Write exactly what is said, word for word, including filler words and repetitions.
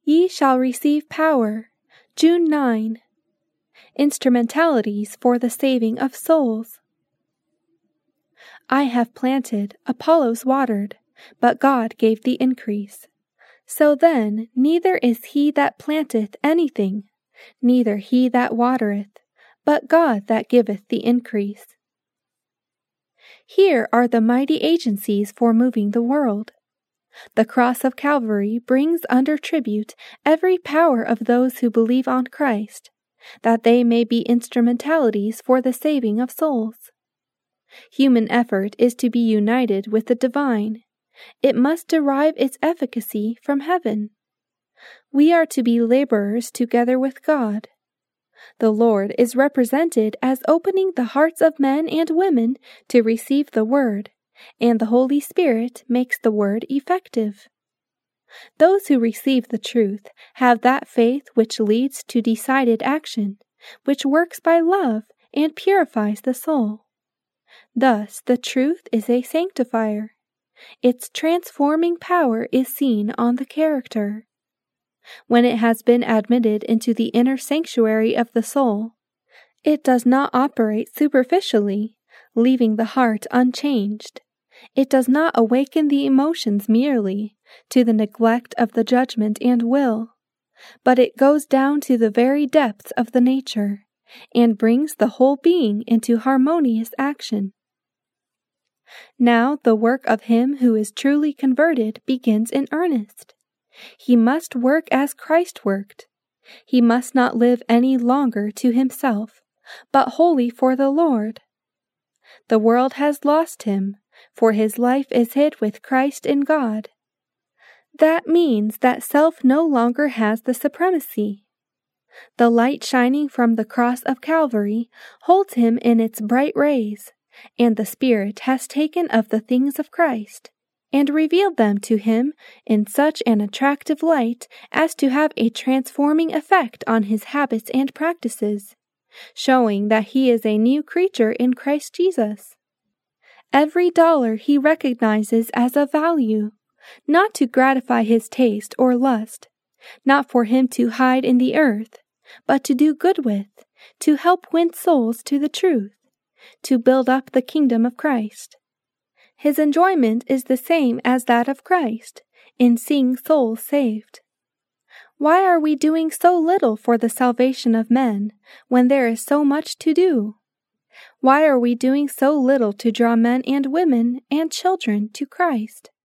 Ye shall receive power. June ninth. Instrumentalities for the saving of souls. I have planted, Apollos watered, but God gave the increase. So then, neither is he that planteth anything, neither he that watereth, but God that giveth the increase. Here are the mighty agencies for moving the world. The cross of Calvary brings under tribute every power of those who believe on Christ, that they may be instrumentalities for the saving of souls. Human effort is to be united with the divine. It must derive its efficacy from heaven. We are to be laborers together with God. The Lord is represented as opening the hearts of men and women to receive the Word, and the Holy Spirit makes the Word effective. Those who receive the truth have that faith which leads to decided action, which works by love and purifies the soul. Thus the truth is a sanctifier. Its transforming power is seen on the character. When it has been admitted into the inner sanctuary of the soul, it does not operate superficially, leaving the heart unchanged. It does not awaken the emotions merely, to the neglect of the judgment and will, but it goes down to the very depths of the nature, and brings the whole being into harmonious action. Now the work of him who is truly converted begins in earnest. He must work as Christ worked. He must not live any longer to himself, but wholly for the Lord. The world has lost him, for his life is hid with Christ in God. That means that self no longer has the supremacy. The light shining from the cross of Calvary holds him in its bright rays, and the Spirit has taken of the things of Christ, and revealed them to him in such an attractive light as to have a transforming effect on his habits and practices, showing that he is a new creature in Christ Jesus. Every dollar he recognizes as of value, not to gratify his taste or lust, not for him to hide in the earth, but to do good with, to help win souls to the truth, to build up the kingdom of Christ. His enjoyment is the same as that of Christ, in seeing souls saved. Why are we doing so little for the salvation of men, when there is so much to do? Why are we doing so little to draw men and women and children to Christ?